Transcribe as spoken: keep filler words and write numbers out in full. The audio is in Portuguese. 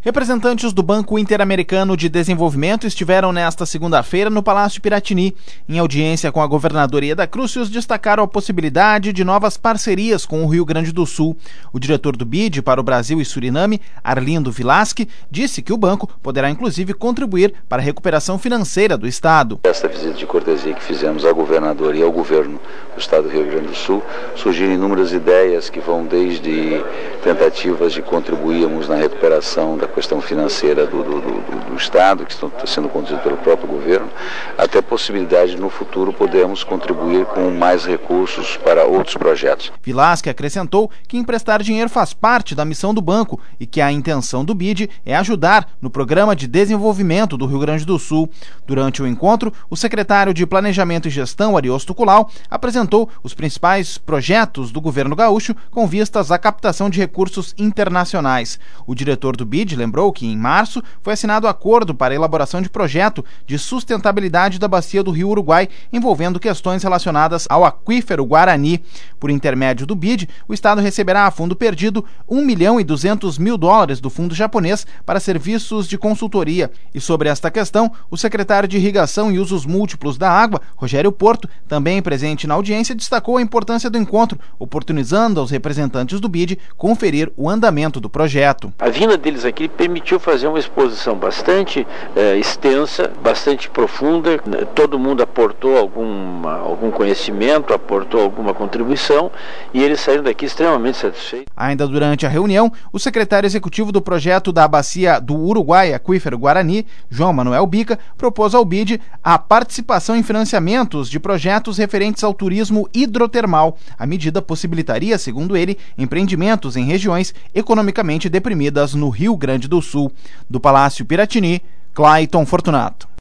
Representantes do Banco Interamericano de Desenvolvimento estiveram nesta segunda-feira no Palácio Piratini. Em audiência com a governadoria da Crucius, destacaram a possibilidade de novas parcerias com o Rio Grande do Sul. O diretor do B I D para o Brasil e Suriname, Arlindo Vilasque, disse que o banco poderá inclusive contribuir para a recuperação financeira do estado. Esta visita de cortesia que fizemos à governadoria e ao governo do estado do Rio Grande do Sul, surgiram inúmeras ideias que vão desde tentativas de contribuirmos na recuperação da questão financeira do, do, do, do Estado, que estão sendo conduzidas pelo próprio governo, até possibilidade de no futuro podermos contribuir com mais recursos para outros projetos. Vilasque acrescentou que emprestar dinheiro faz parte da missão do banco e que a intenção do B I D é ajudar no Programa de Desenvolvimento do Rio Grande do Sul. Durante o encontro, o secretário de Planejamento e Gestão, Ariosto Kulau, apresentou os principais projetos do governo gaúcho com vistas à captação de recursos internacionais. O diretor do B I D lembrou que, em março, foi assinado acordo para a elaboração de projeto de sustentabilidade da bacia do Rio Uruguai, envolvendo questões relacionadas ao aquífero Guarani. Por intermédio do B I D, o Estado receberá a fundo perdido um milhão e duzentos mil dólares do fundo japonês para serviços de consultoria. E sobre esta questão, o secretário de Irrigação e Usos Múltiplos da Água, Rogério Porto, também presente na audiência, destacou a importância do encontro, oportunizando aos representantes do B I D conferir o andamento do projeto. A vinda deles aqui permitiu fazer uma exposição bastante eh, extensa, bastante profunda. Todo mundo aportou alguma, algum conhecimento, aportou alguma contribuição e eles saíram daqui extremamente satisfeitos. Ainda durante a reunião, o secretário executivo do projeto da bacia do Uruguai, Aquífero Guarani, João Manuel Bica, propôs ao B I D a participação em financiamentos de projetos referentes ao turismo hidrotermal. A medida possibilitaria, segundo ele, empreendimentos em regiões economicamente deprimidas no Rio Grande do Sul. Do Palácio Piratini, Clayton Fortunato.